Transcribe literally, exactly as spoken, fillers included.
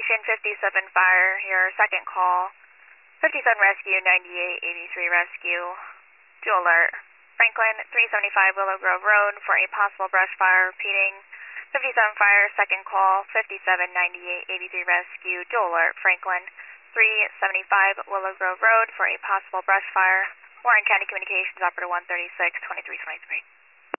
Station fifty-seven Fire, your second call. fifty-seven Rescue, ninety-eight eighty-three Rescue. Dual alert. Franklin, three seventy-five Willow Grove Road for a possible brush fire. Repeating. fifty-seven Fire, second call. fifty-seven ninety-eight eighty-three Rescue. Dual alert. Franklin, three seventy-five Willow Grove Road for a possible brush fire. Warren County Communications, operator one thirty-six, twenty-three twenty-three.